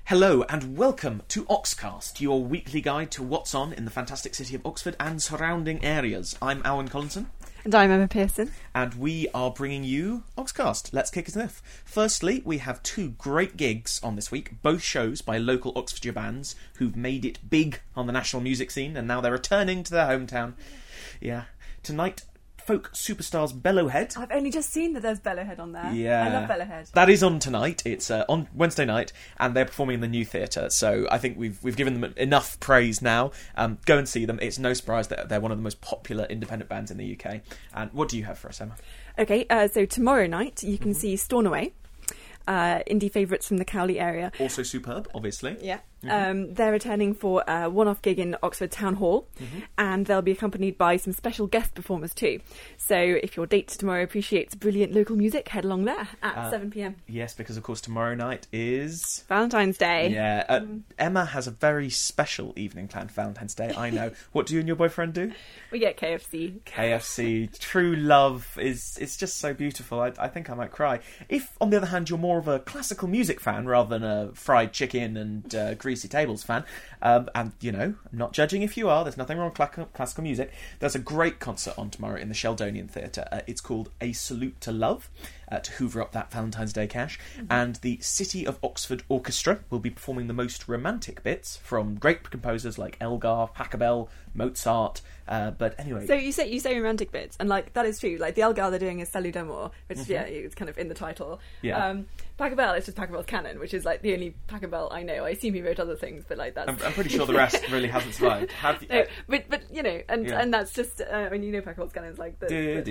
Hello and welcome to Oxcast, your weekly guide to what's on in the fantastic city of Oxford and surrounding areas. I'm Alan Collinson. And I'm Emma Pearson. And we are bringing you Oxcast. Let's kick it off. Firstly, we have two great gigs on this week, both shows by local Oxfordshire bands who've made it big on the national music scene and now they're returning to their hometown. Yeah. Tonight, folk superstars Bellowhead. I've only just seen that there's Bellowhead on there. Yeah. I love Bellowhead. That is on tonight. It's on Wednesday night, and they're performing in the New Theatre. So I think we've given them enough praise now. Go and see them. It's no surprise that they're one of the most popular independent bands in the UK. And what do you have for us, Emma? Okay, so tomorrow night you can see Stornoway, indie favourites from the Cowley area. Also superb, obviously. Yeah. They're returning for a one-off gig in Oxford Town Hall, and they'll be accompanied by some special guest performers too. So if your date tomorrow appreciates brilliant local music, head along there at 7 p.m. Yes, because of course tomorrow night is Valentine's Day. Yeah, Emma has a very special evening planned for Valentine's Day, I know. What do you and your boyfriend do? We get KFC. KFC, true love it's just so beautiful. I think I might cry. If, on the other hand, you're more of a classical music fan rather than a fried chicken and greasy tables fan, and you know, I'm not judging if you are, there's nothing wrong with classical music. There's a great concert on tomorrow in the Sheldonian Theatre. It's called A Salute to Love, to hoover up that Valentine's Day cash, and the City of Oxford Orchestra will be performing the most romantic bits from great composers like Elgar, Pachelbel, Mozart, but anyway. So you say romantic bits, and like that is true. Like the Elgar they're doing is Salut d'amour, which it's kind of in the title. Yeah. Pachelbel is just Pachelbel's canon, which is like the only Pachelbel I know. I assume he wrote other things, but like that's. I'm pretty sure the rest really hasn't survived. Have you? No, but you know, and that's just. I mean, you know, Pachelbel's canon is like the.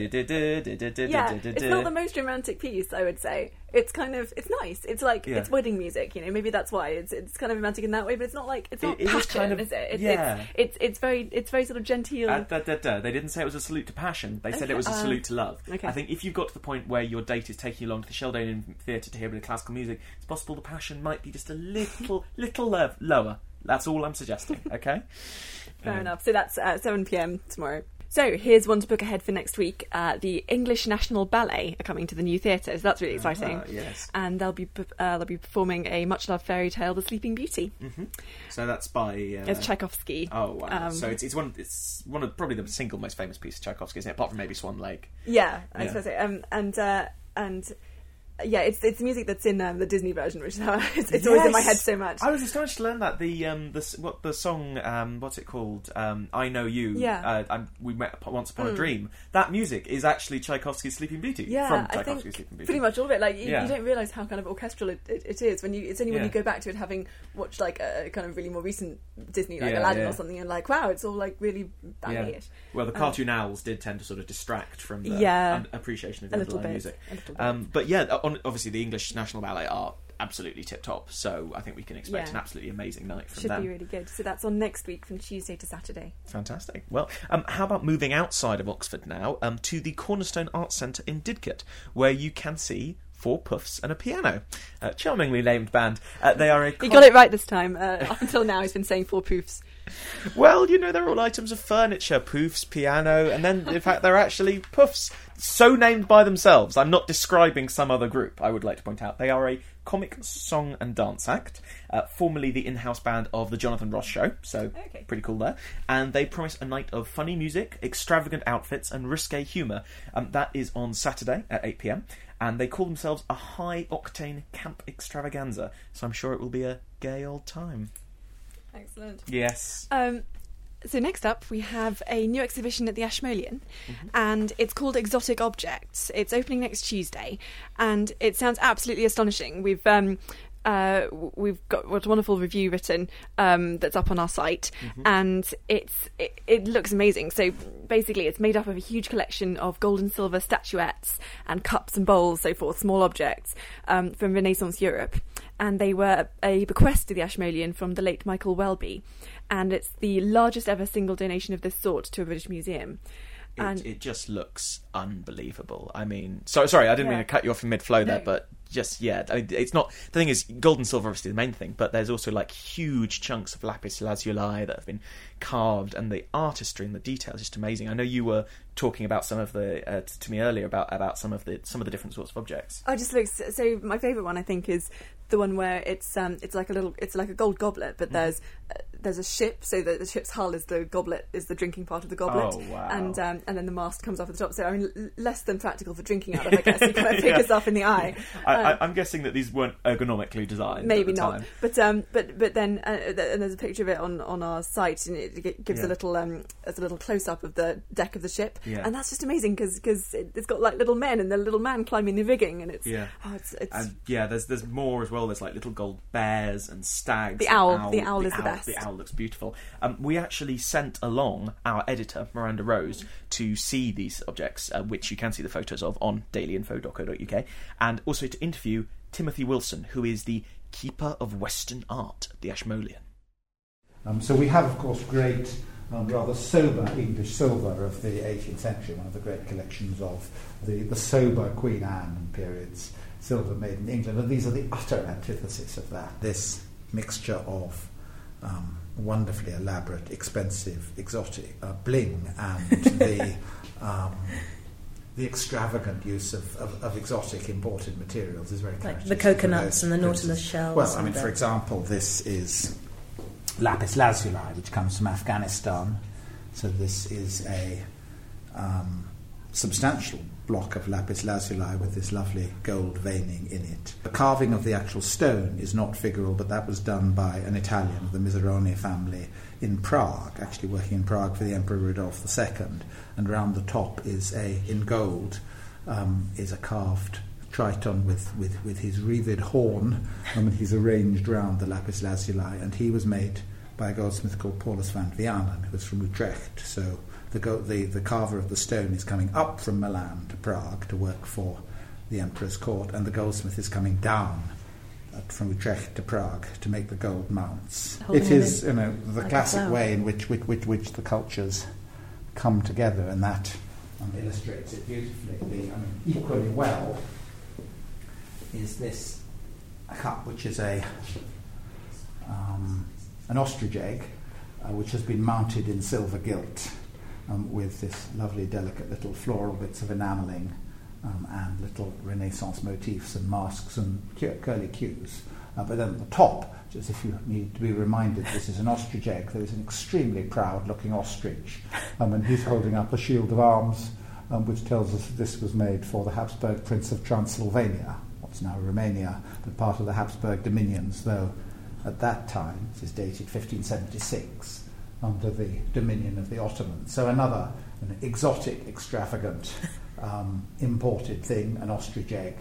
Yeah, it's not the most romantic piece, I would say. It's kind of, it's nice. It's like, it's wedding music, you know, maybe that's why it's kind of romantic in that way, but it's not like, it's not passion, is, kind of, is it? It's very sort of genteel. They didn't say it was a salute to passion, they said it was a salute to love. Okay. I think if you've got to the point where your date is taking you along to the Sheldonian Theatre to hear a bit of classical music, it's possible the passion might be just a little lower. That's all I'm suggesting, okay? Fair enough. So that's 7 p.m. tomorrow. So here's one to book ahead for next week. The English National Ballet are coming to the New Theatre, so that's really exciting. Yes. And they'll be performing a much-loved fairy tale, The Sleeping Beauty. Mm-hmm. So that's by... it's Tchaikovsky. Oh, wow. So it's one of probably the single most famous piece of Tchaikovsky, isn't it? Apart from maybe Swan Lake. Yeah, I suppose so. Yeah, it's music that's in the Disney version, which is how it's always in my head so much. I was astonished to learn that the song what's it called? I Know You. Yeah. We Met Once Upon a Dream. That music is actually Tchaikovsky's Sleeping Beauty. Yeah, from Tchaikovsky's Sleeping Beauty. Pretty much all of it. Like you don't realise how kind of orchestral it is when you go back to it, having watched like a kind of really more recent Disney like Aladdin or something, and like wow, it's all like really ballet-ish. Well, the cartoon owls did tend to sort of distract from the appreciation of the underlying music. But yeah. Obviously, the English National Ballet are absolutely tip-top, so I think we can expect an absolutely amazing night from them. Should be really good. So that's on next week from Tuesday to Saturday. Fantastic. Well, how about moving outside of Oxford now to the Cornerstone Arts Centre in Didcot, where you can see Four Puffs and a Piano. Charmingly named band. They are He got it right this time. Up until now, he's been saying Four Poofs. Well, you know, they're all items of furniture, poofs, piano, and then, in fact, they're actually puffs. So named by themselves. I'm not describing some other group, I would like to point out. They are a comic song and dance act, formerly the in-house band of The Jonathan Ross Show, so pretty cool there. And they promise a night of funny music, extravagant outfits, and risque humour. That is on Saturday at 8 p.m, and they call themselves a high-octane camp extravaganza, so I'm sure it will be a gay old time. Excellent. Yes. So next up, we have a new exhibition at the Ashmolean, and it's called Exotic Objects. It's opening next Tuesday, and it sounds absolutely astonishing. We've got a wonderful review written that's up on our site, and it looks amazing. So basically, it's made up of a huge collection of gold and silver statuettes and cups and bowls, so forth, small objects from Renaissance Europe. And they were a bequest to the Ashmolean from the late Michael Welby. And it's the largest ever single donation of this sort to a British museum. It just looks unbelievable. I mean, sorry, I didn't mean to cut you off in mid-flow there, but just, I mean, it's not... The thing is, gold and silver obviously the main thing, but there's also, like, huge chunks of lapis lazuli that have been carved, and the artistry and the detail is just amazing. I know you were talking about some of the... to me earlier about some of the different sorts of objects. I just look... So my favourite one, I think, is the one where it's like a gold goblet, but there's a ship, so that the ship's hull is the goblet, is the drinking part of the goblet. Oh, wow. And then the mast comes off at the top. So I mean, less than practical for drinking out of, I guess. You kind of pick yourself in the eye. I'm guessing that these weren't ergonomically designed. Maybe at the not. time. But then and there's a picture of it on our site, and it gives a little close up of the deck of the ship, and that's just amazing because it's got like little men and the little man climbing the rigging, and it's and there's more as well. There's like little gold bears and stags. The owl is the best. The owl looks beautiful. We actually sent along our editor Miranda Rose to see these objects, which you can see the photos of on dailyinfo.co.uk, and also to interview Timothy Wilson, who is the keeper of Western art at the Ashmolean. So we have, of course, great, rather sober English silver of the 18th century, one of the great collections of the sober Queen Anne period's silver made in England, and these are the utter antithesis of that. This mixture of wonderfully elaborate, expensive, exotic bling and the extravagant use of exotic imported materials is very like the coconuts and the nautilus shells. Well, I mean, for example, this is lapis lazuli, which comes from Afghanistan. So this is a substantial block of lapis lazuli with this lovely gold veining in it. The carving of the actual stone is not figural, but that was done by an Italian of the Miserone family in Prague, actually working in Prague for the Emperor Rudolf II. And round the top is in gold, is a carved Triton with his wreathed horn, and he's arranged round the lapis lazuli, and he was made by a goldsmith called Paulus van Vianen, who was from Utrecht. So the carver of the stone is coming up from Milan to Prague to work for the Emperor's court, and the goldsmith is coming down from Utrecht to Prague to make the gold mounts. It is, the like classic way in which the cultures come together, and that illustrates it beautifully. Equally well is this cup, which is an ostrich egg, which has been mounted in silver gilt, with this lovely, delicate little floral bits of enamelling and little Renaissance motifs and masks and curly cues. But then at the top, just if you need to be reminded this is an ostrich egg, there is an extremely proud-looking ostrich, and he's holding up a shield of arms, which tells us that this was made for the Habsburg Prince of Transylvania, what's now Romania, but part of the Habsburg dominions, though at that time, this is dated 1576, under the dominion of the Ottomans. So another exotic, extravagant, imported thing, an ostrich egg.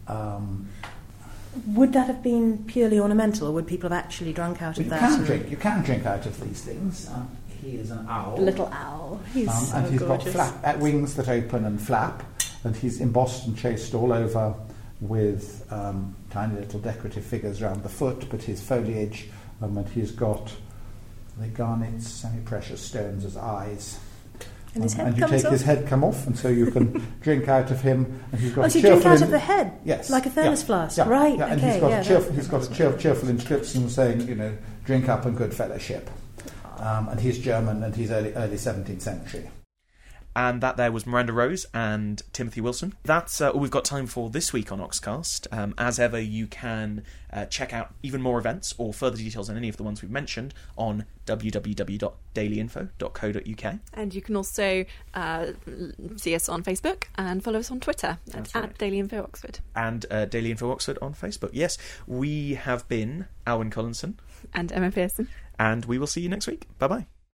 Would that have been purely ornamental, or would people have actually drunk out of that? You can drink out of these things. He is an owl. A little owl. He's so and he's gorgeous. got wings that open and flap, and he's embossed and chased all over with tiny little decorative figures around the foot, but his foliage, and he's got the garnets, semi-precious stones as eyes. And his head and you comes take off? his head come off, and so you can drink out of him. And he's got so you drink out of the head? Yes. Like a thermos flask? Yeah, right, yeah, and okay. he's got a cheerful inscription saying, drink up and good fellowship. And he's German, and he's early 17th century. And that there was Miranda Rose and Timothy Wilson. That's all we've got time for this week on Oxcast. As ever, you can check out even more events or further details on any of the ones we've mentioned on www.dailyinfo.co.uk. And you can also see us on Facebook and follow us on Twitter at Daily Info Oxford. And Daily Info Oxford on Facebook. Yes, we have been Alwyn Collinson and Emma Pearson. And we will see you next week. Bye-bye.